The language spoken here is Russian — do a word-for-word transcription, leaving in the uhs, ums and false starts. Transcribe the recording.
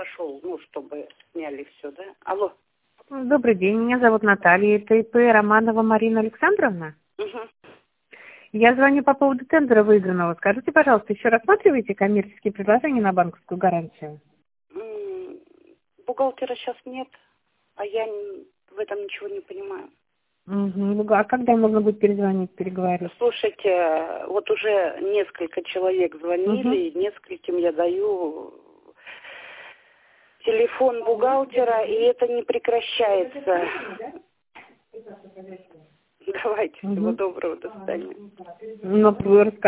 пошел, ну, чтобы сняли все, да? Алло. Добрый день, меня зовут Наталья, это ИП Романова Марина Александровна. Угу. Я звоню по поводу тендера выигранного. Скажите, пожалуйста, еще рассматриваете коммерческие предложения на банковскую гарантию? М, Бухгалтера сейчас нет, а я н- в этом ничего не понимаю. Угу. А когда можно будет перезвонить, переговорить? Слушайте, вот уже несколько человек звонили, и нескольким я даю телефон бухгалтера, и это не прекращается. Давайте, всего Угу. доброго, до свидания. Ну,